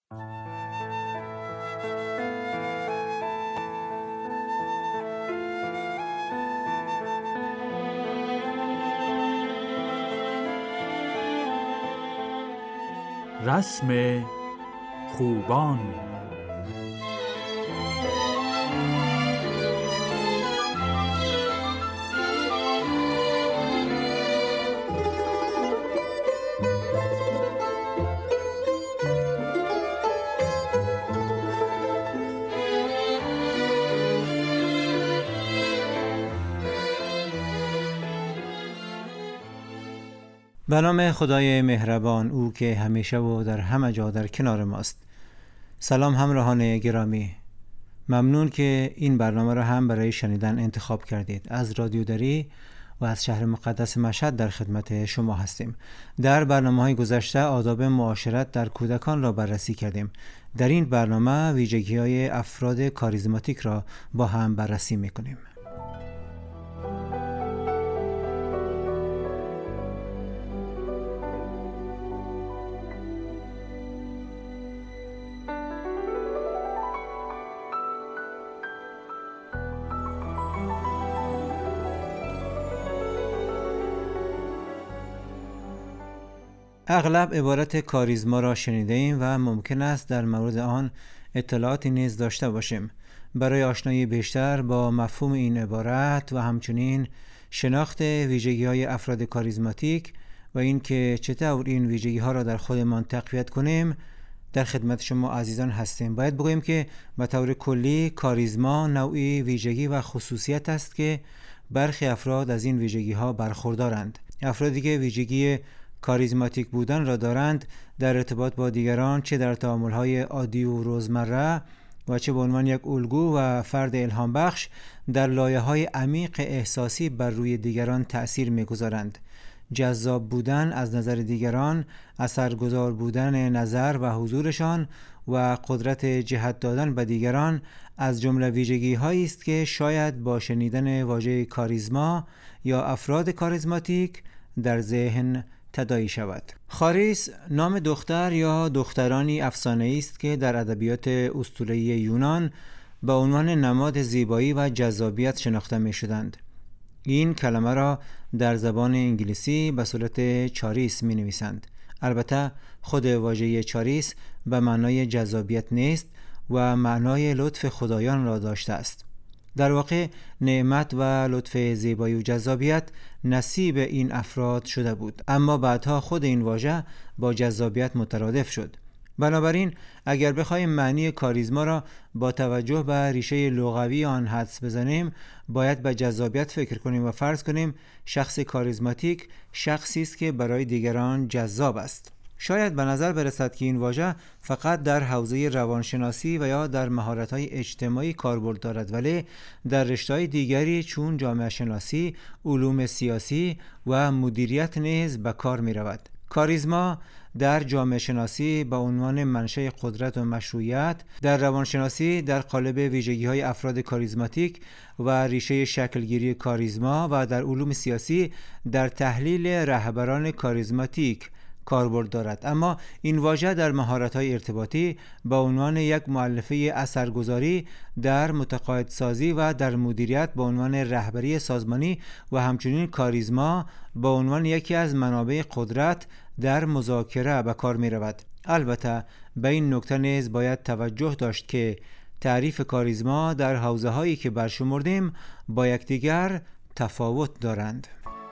رسم خوبان. به نام خدای مهربان، او که همیشه و در همه جا در کنار ماست. سلام همراهان گرامی، ممنون که این برنامه را هم برای شنیدن انتخاب کردید. از رادیو دری و از شهر مقدس مشهد در خدمت شما هستیم. در برنامه‌های گذشته آداب معاشرت در کودکان را بررسی کردیم. در این برنامه ویژگی‌های افراد کاریزماتیک را با هم بررسی می‌کنیم. اغلب عبارت کاریزما را شنیده ایم و ممکن است در مورد آن اطلاعاتی نیز داشته باشیم. برای آشنایی بیشتر با مفهوم این عبارت و همچنین شناخت ویژگی‌های افراد کاریزماتیک و اینکه چطور این ویژگی‌ها را در خودمان تقویت کنیم، در خدمت شما عزیزان هستیم. باید بگوییم که به طور کلی کاریزما نوعی ویژگی و خصوصیت است که برخی افراد از این ویژگی‌ها برخوردارند. افرادی که ویژگی کاریزماتیک بودن را دارند در ارتباط با دیگران، چه در تعامل‌های عادی و روزمره و چه به عنوان یک الگو و فرد الهام بخش، در لایه‌های عمیق احساسی بر روی دیگران تأثیر می‌گذارند. جذاب بودن از نظر دیگران، اثرگذار بودن نظر و حضورشان و قدرت جهت دادن به دیگران از جمله ویژگی‌هایی است که شاید با شنیدن واژه کاریزما یا افراد کاریزماتیک در ذهن تداعی شود. خاریس نام دختر یا دخترانی افسانه‌ای است که در ادبیات اسطوره‌ای یونان به عنوان نماد زیبایی و جذابیت شناخته می‌شدند. این کلمه را در زبان انگلیسی به صورت چاریس می‌نویسند. البته خود واژه چاریس به معنای جذابیت نیست و معنای لطف خدایان را داشته است. در واقع نعمت و لطف زیبایی و جذابیت نصیب این افراد شده بود، اما بعدها خود این واژه با جذابیت مترادف شد. بنابراین اگر بخوایم معنی کاریزما را با توجه به ریشه لغوی آن حدس بزنیم، باید به جذابیت فکر کنیم و فرض کنیم شخص کاریزماتیک شخصی است که برای دیگران جذاب است. شاید به نظر برسد که این واژه فقط در حوزه روانشناسی و یا در مهارت‌های اجتماعی کاربرد دارد، ولی در رشته‌های دیگری چون جامعه شناسی، علوم سیاسی و مدیریت نیز به کار می‌رود. کاریزما در جامعه شناسی به عنوان منشأ قدرت و مشروعیت، در روانشناسی در قالب ویژگی‌های افراد کاریزماتیک و ریشه شکلگیری کاریزما و در علوم سیاسی در تحلیل رهبران کاریزماتیک کاربرد دارد. اما این واژه در مهارت‌های ارتباطی به عنوان یک مؤلفه اثرگذاری در متقاعدسازی و در مدیریت به عنوان رهبری سازمانی و همچنین کاریزما به عنوان یکی از منابع قدرت در مذاکره به کار می‌رود. البته به این نکته نیز باید توجه داشت که تعریف کاریزما در حوزه‌هایی که برشمردیم با یکدیگر تفاوت دارند.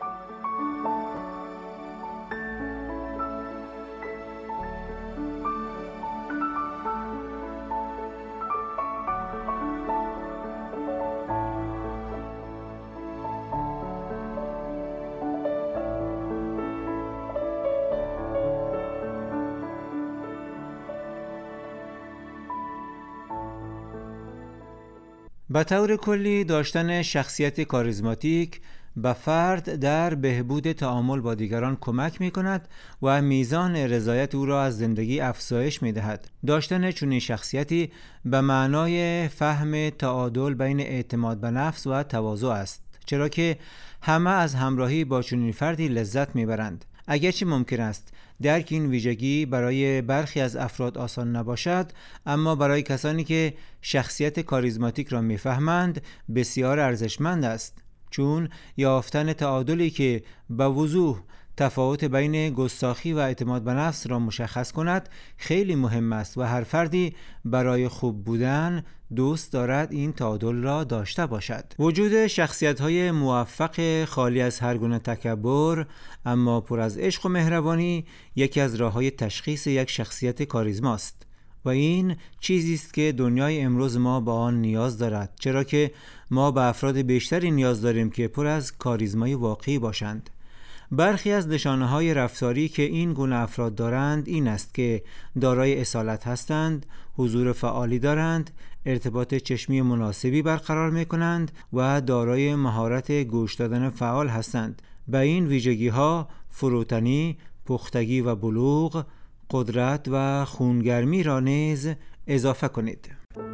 به طور کلی داشتن شخصیت کاریزماتیک به فرد در بهبود تعامل با دیگران کمک می کند و میزان رضایت او را از زندگی افزایش می دهد. داشتن چنین شخصیتی به معنای فهم تعادل بین اعتماد به نفس و تواضع است، چرا که همه از همراهی با چنین فردی لذت می برند. اگرچه ممکن است درک این ویژگی برای برخی از افراد آسان نباشد، اما برای کسانی که شخصیت کاریزماتیک را میفهمند بسیار ارزشمند است، چون یافتن تعادلی که به وضوح تفاوت بین گستاخی و اعتماد به نفس را مشخص کند خیلی مهم است و هر فردی برای خوب بودن دوست دارد این تعادل را داشته باشد. وجود شخصیت‌های موفق خالی از هر گونه تکبر اما پر از عشق و مهربانی یکی از راه‌های تشخیص یک شخصیت کاریزما است و این چیزی است که دنیای امروز ما با آن نیاز دارد، چرا که ما به افراد بیشتری نیاز داریم که پر از کاریزمای واقعی باشند. برخی از نشانه‌های رفتاری که این گونه افراد دارند این است که دارای اصالت هستند، حضور فعالی دارند، ارتباط چشمی مناسبی برقرار می‌کنند و دارای مهارت گوش دادن فعال هستند. به این ویژگی‌ها فروتنی، پختگی و بلوغ، قدرت و خونگرمی را نیز اضافه کنید.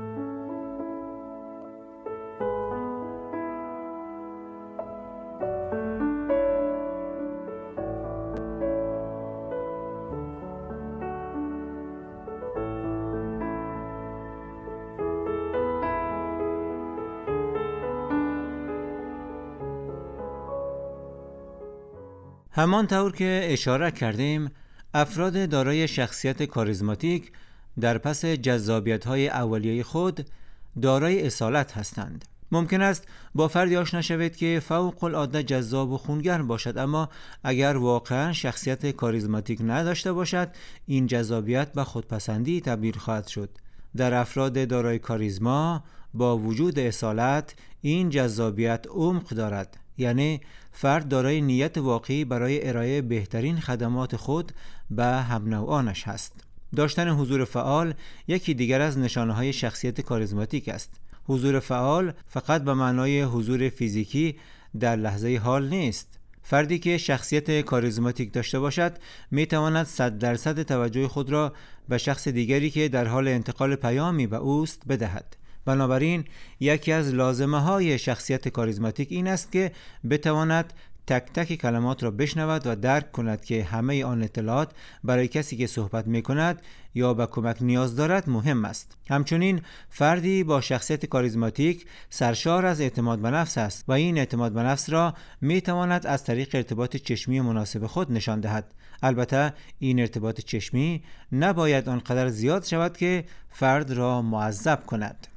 همانطور که اشاره کردیم، افراد دارای شخصیت کاریزماتیک در پس جذابیت‌های اولیه خود دارای اصالت هستند. ممکن است با فردی آشنا شوید که فوق العاده جذاب و خونگرم باشد، اما اگر واقعا شخصیت کاریزماتیک نداشته باشد این جذابیت به خودپسندی تبدیل خواهد شد. در افراد دارای کاریزما با وجود اصالت این جذابیت عمق دارد، یعنی فرد دارای نیت واقعی برای ارائه بهترین خدمات خود به هم نوعانش هست. داشتن حضور فعال یکی دیگر از نشانه‌های شخصیت کاریزماتیک است. حضور فعال فقط به معنای حضور فیزیکی در لحظه حال نیست. فردی که شخصیت کاریزماتیک داشته باشد می تواند 100% توجه خود را به شخص دیگری که در حال انتقال پیامی به اوست بدهد. بنابراین یکی از لازمه‌های شخصیت کاریزماتیک این است که بتواند تک تک کلمات را بشنود و درک کند که همه آن اطلاعات برای کسی که صحبت می‌کند یا به کمک نیاز دارد مهم است. همچنین فردی با شخصیت کاریزماتیک سرشار از اعتماد به نفس است و این اعتماد به نفس را می‌تواند از طریق ارتباط چشمی مناسب خود نشان دهد. البته این ارتباط چشمی نباید آنقدر زیاد شود که فرد را معذب کند.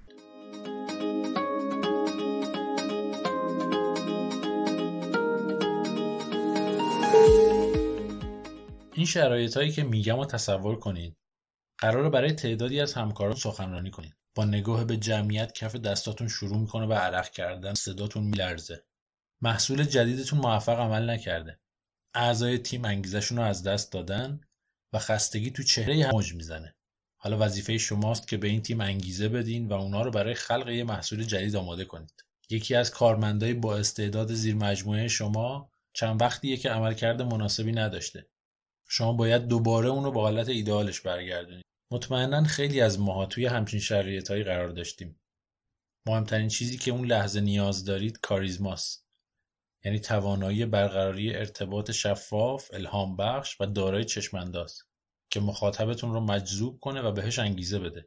این شرایطایی که میگم رو تصور کنید. قراره برای تعدادی از همکاران سخنرانی کنید. با نگاه به جمعیت کف دستاتون شروع میکنه به عرق کردن، صداتون میلرزه. محصول جدیدتون موفق عمل نکرده. اعضای تیم انگیزشون رو از دست دادن و خستگی تو چهره هم موج میزنه. حالا وظیفه شماست که به این تیم انگیزه بدین و اونا رو برای خلق یه محصول جدید آماده کنید. یکی از کارمندای با استعداد زیر مجموعه شما چند وقتیه که عملکرد مناسبی نداشته. شما باید دوباره اون رو به حالت ایدئالش برگردونید. مطمئناً خیلی از ماها توی همچین شرایطایی قرار داشتیم. مهمترین چیزی که اون لحظه نیاز دارید کاریزماست. یعنی توانایی برقراری ارتباط شفاف، الهام بخش و دارای چشم‌انداز که مخاطبتون رو مجذوب کنه و بهش انگیزه بده.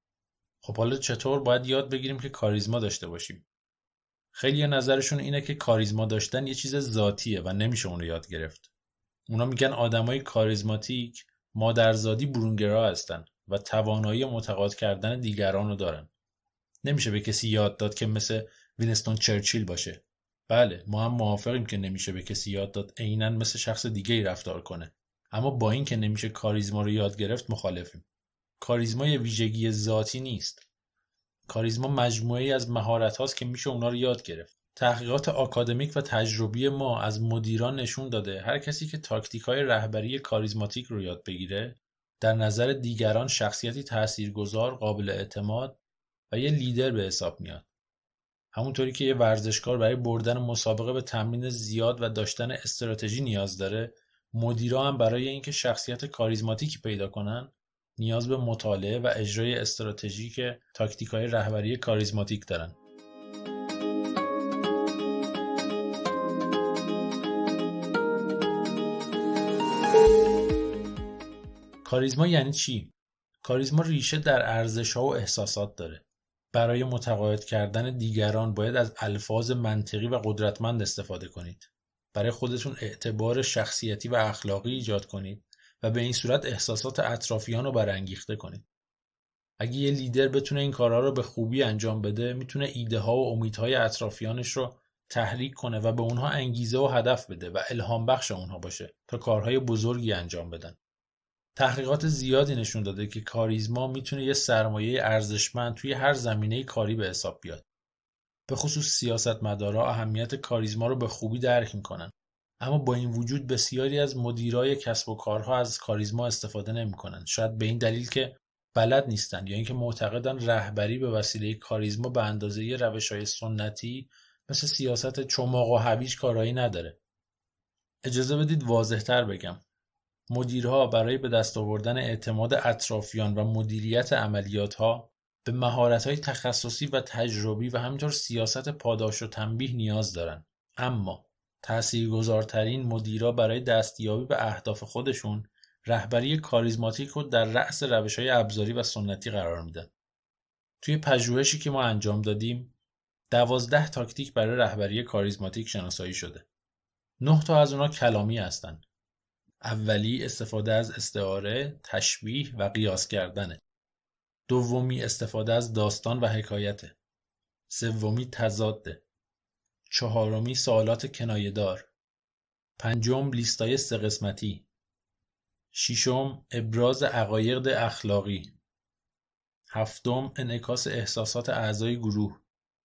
خب حالا چطور باید یاد بگیریم که کاریزما داشته باشیم؟ خیلی نظرشون اینه که کاریزما داشتن یه چیز ذاتیه و نمیشه اون رو یاد گرفت. اونا میگن آدمای کاریزماتیک مادرزادی برونگرا هستن و توانایی متقاعد کردن دیگران رو دارن. نمیشه به کسی یاد داد که مثل وینستون چرچیل باشه. بله، ما هم موافقیم که نمیشه به کسی یاد داد عیناً مثل شخص دیگه‌ای رفتار کنه. اما با این که نمیشه کاریزما رو یاد گرفت مخالفیم. کاریزما یه ویژگی ذاتی نیست. کاریزما مجموعه‌ای از مهارت‌هاست که میشه اونا رو یاد گرفت. تحقیقات آکادمیک و تجربی ما از مدیران نشون داده هر کسی که تاکتیک‌های رهبری کاریزماتیک رو یاد بگیره در نظر دیگران شخصیتی تاثیرگذار، قابل اعتماد و یه لیدر به حساب میاد. همونطوری که یه ورزشکار برای بردن مسابقه به تمرین زیاد و داشتن استراتژی نیاز داره، مدیرا هم برای اینکه شخصیت کاریزماتیکی پیدا کنن نیاز به مطالعه و اجرای استراتژیک تاکتیک‌های رهبری کاریزماتیک دارن. کاریزما یعنی چی؟ کاریزما ریشه در ارزش‌ها و احساسات داره. برای متقاعد کردن دیگران باید از الفاظ منطقی و قدرتمند استفاده کنید. برای خودتون اعتبار شخصیتی و اخلاقی ایجاد کنید و به این صورت احساسات اطرافیان رو برانگیخته کنید. اگه یه لیدر بتونه این کارها رو به خوبی انجام بده، میتونه ایده ها و امیدهای اطرافیانش رو تحریک کنه و به اونها انگیزه و هدف بده و الهام بخش اونها باشه تا کارهای بزرگی انجام بدن. تحقیقات زیادی نشون داده که کاریزما میتونه یه سرمایه ارزشمند توی هر زمینه کاری به حساب بیاد. به خصوص سیاستمدارا اهمیت کاریزما رو به خوبی درک میکنن. اما با این وجود بسیاری از مدیرای کسب و کارها از کاریزما استفاده نمیکنن. شاید به این دلیل که بلد نیستن یا اینکه معتقدن رهبری به وسیله کاریزما به اندازه روش‌های سنتی مثل سیاست چماق و هویج کارایی نداره. اجازه بدید واضح‌تر بگم. مدیرها برای به دست آوردن اعتماد اطرافیان و مدیریت عملیات‌ها به مهارت‌های تخصصی و تجربی و همینطور سیاست پاداش و تنبیه نیاز دارن. اما تأثیرگذارترین مدیرها برای دستیابی به اهداف خودشون رهبری کاریزماتیک رو در رأس روش‌های ابزاری و سنتی قرار میدن. توی پژوهشی که ما انجام دادیم 12 تاکتیک برای رهبری کاریزماتیک شناسایی شده. 9 تا از اونها کلامی هستن. اولی استفاده از استعاره، تشبیه و قیاس کردنه. دومی استفاده از داستان و حکایته. سومی تضاده. چهارمی سوالات کنایه‌دار. پنجم لیستای 3 قسمتی. ششم ابراز عقاید اخلاقی. هفتم انعکاس احساسات اعضای گروه.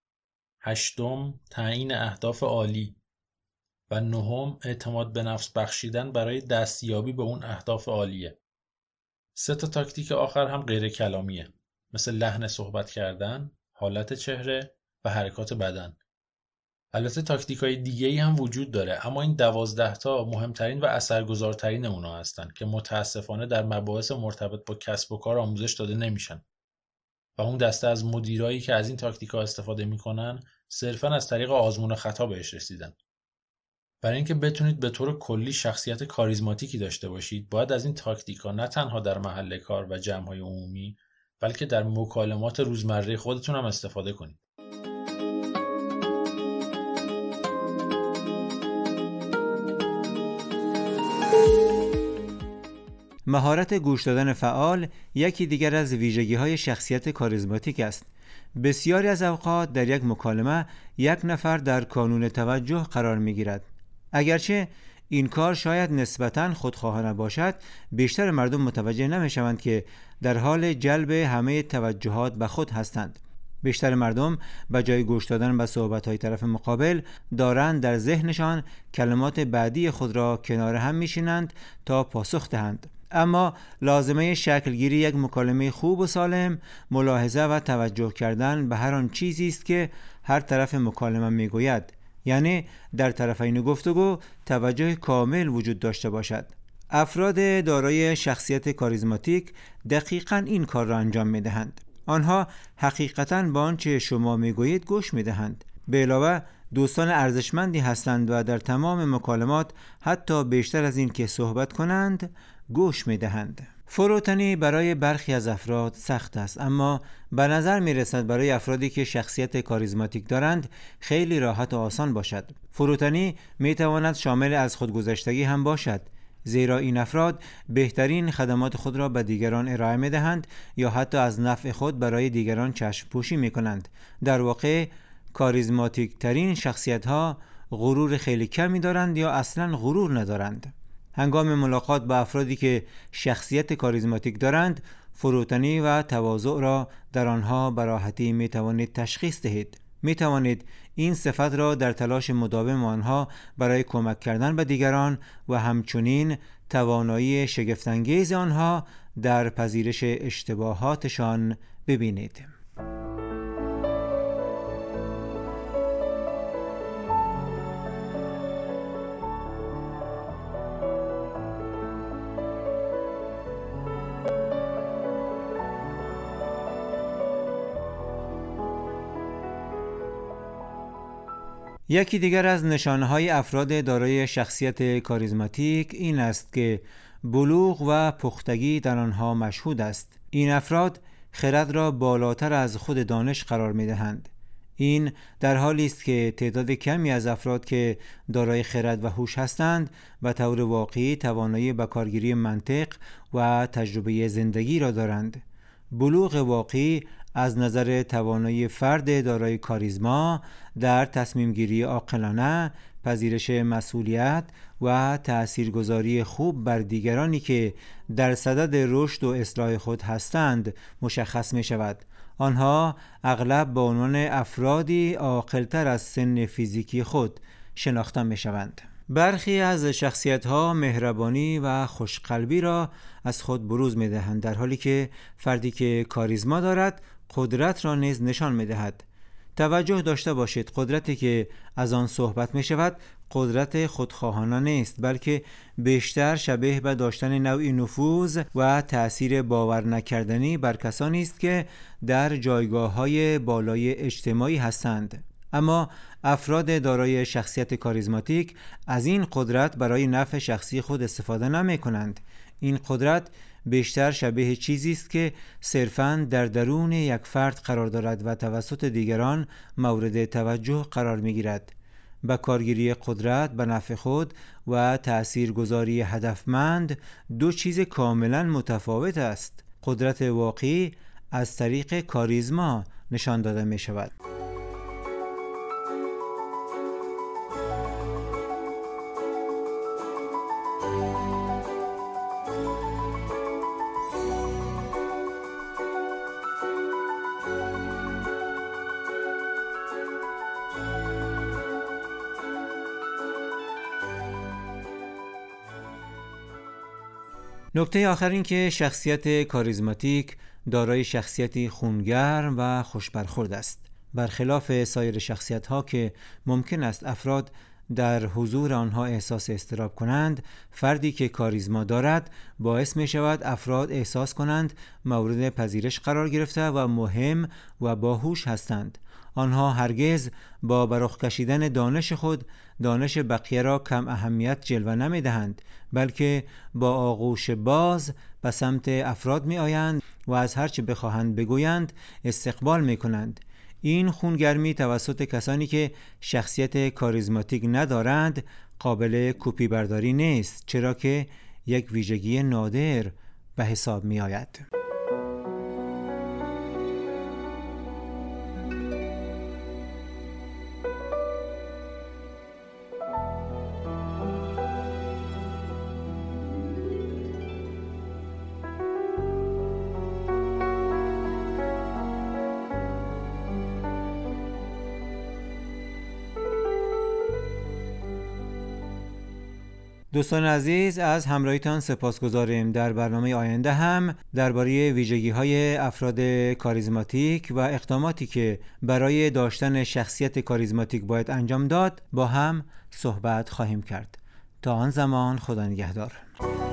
هشتم تعیین اهداف عالی. و نهم اعتماد به نفس بخشیدن برای دستیابی به اون اهداف عالیه. 3 تا تاکتیک آخر هم غیر کلامیه، مثل لحن صحبت کردن، حالت چهره و حرکات بدن. البته تاکتیک‌های دیگه‌ای هم وجود داره، اما این 12 تا مهمترین و اثرگذارترین اونا هستن که متاسفانه در مباحث مرتبط با کسب و کار آموزش داده نمیشن. و اون دسته از مدیرایی که از این تاکتیک‌ها استفاده میکنن صرفاً از طریق آزمون و خطا بهش رسیدن. برای اینکه بتونید به طور کلی شخصیت کاریزماتیکی داشته باشید، باید از این تاکتیک‌ها نه تنها در محل کار و جمع‌های عمومی، بلکه در مکالمات روزمره خودتون هم استفاده کنید. مهارت گوش دادن فعال یکی دیگر از ویژگی‌های شخصیت کاریزماتیک است. بسیاری از اوقات در یک مکالمه یک نفر در کانون توجه قرار می‌گیرد. اگرچه این کار شاید نسبتاً خودخواهانه باشد، بیشتر مردم متوجه نمی‌شوند که در حال جلب همه توجهات به خود هستند. بیشتر مردم به جای گوش دادن به صحبت‌های طرف مقابل دارند در ذهنشان کلمات بعدی خود را کنار هم می‌شینند تا پاسخ دهند. اما لازمه شکلگیری یک مکالمه خوب و سالم ملاحظه و توجه کردن به هر آن چیزی است که هر طرف مکالمه میگوید، یعنی در طرفین گفتگو توجه کامل وجود داشته باشد. افراد دارای شخصیت کاریزماتیک دقیقاً این کار را انجام میدهند. آنها حقیقتاً به آنچه شما میگویید گوش میدهند. به علاوه دوستان ارزشمندی هستند و در تمام مکالمات حتی بیشتر از این که صحبت کنند گوش میدهند. فروتنی برای برخی از افراد سخت است، اما به نظر میرسد برای افرادی که شخصیت کاریزماتیک دارند خیلی راحت و آسان باشد. فروتنی میتواند شامل از خودگذشتگی هم باشد، زیرا این افراد بهترین خدمات خود را به دیگران ارائه میدهند یا حتی از نفع خود برای دیگران چشم پوشی میکنند. در واقع کاریزماتیک ترین شخصیت ها غرور خیلی کمی دارند یا اصلا غرور ندارند. هنگام ملاقات با افرادی که شخصیت کاریزماتیک دارند، فروتنی و تواضع را در آنها به راحتی می توانید تشخیص دهید. می توانید این صفت را در تلاش مداوم آنها برای کمک کردن به دیگران و همچنین توانایی شگفت‌انگیز آنها در پذیرش اشتباهاتشان ببینید. یکی دیگر از نشانه‌های افراد دارای شخصیت کاریزماتیک این است که بلوغ و پختگی در آنها مشهود است. این افراد خرد را بالاتر از خود دانش قرار می‌دهند. این در حالی است که تعداد کمی از افراد که دارای خرد و هوش هستند به طور واقعی توانایی به کارگیری منطق و تجربه زندگی را دارند. بلوغ واقعی از نظر توانایی فرد دارای کاریزما در تصمیم گیری عاقلانه، پذیرش مسئولیت و تأثیرگذاری خوب بر دیگرانی که در صدد رشد و اصلاح خود هستند مشخص می شود. آنها اغلب به عنوان افرادی عاقل‌تر از سن فیزیکی خود شناخته می شوند. برخی از شخصیت‌ها مهربانی و خوشقلبی را از خود بروز می دهند، در حالی که فردی که کاریزما دارد قدرت را نیز نشان می دهد. توجه داشته باشید قدرتی که از آن صحبت می شود قدرت خودخواهانه نیست، بلکه بیشتر شبیه به داشتن نوعی نفوذ و تأثیر باور نکردنی بر کسانی است که در جایگاه‌های بالای اجتماعی هستند. اما افراد دارای شخصیت کاریزماتیک از این قدرت برای نفع شخصی خود استفاده نمی کنند. این قدرت بیشتر شبیه چیزی است که صرفاً در درون یک فرد قرار دارد و توسط دیگران مورد توجه قرار می گیرد. با کارگیری قدرت به نفع خود و تأثیرگذاری هدفمند دو چیز کاملاً متفاوت است. قدرت واقعی از طریق کاریزما نشان داده می شود. نکته آخر این که شخصیت کاریزماتیک دارای شخصیتی خونگرم و خوشبرخورد است. برخلاف سایر شخصیت‌ها که ممکن است افراد در حضور آنها احساس اضطراب کنند، فردی که کاریزما دارد باعث می شود افراد احساس کنند مورد پذیرش قرار گرفته و مهم و باهوش هستند. آنها هرگز با برخ کشیدن دانش خود دانش بقیه را کم اهمیت جلوه نمی دهند، بلکه با آغوش باز به سمت افراد می آیند و از هر چه بخواهند بگویند استقبال می کنند. این خونگرمی توسط کسانی که شخصیت کاریزماتیک ندارند قابل کپی برداری نیست، چرا که یک ویژگی نادر به حساب می آید. دوستان عزیز، از همراهیتان سپاسگزاریم. در برنامه آینده هم درباره ویژگی‌های افراد کاریزماتیک و اقداماتی که برای داشتن شخصیت کاریزماتیک باید انجام داد با هم صحبت خواهیم کرد. تا آن زمان خدا نگهدار.